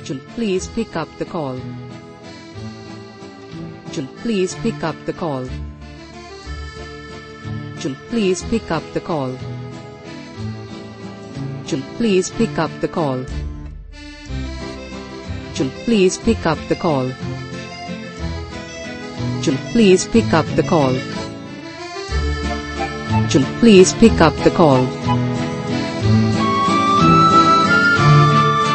Please pick up the call. Please pick up the call. Please pick up the call. Please pick up the call. Please pick up the call. Please pick up the call. Please pick up the call.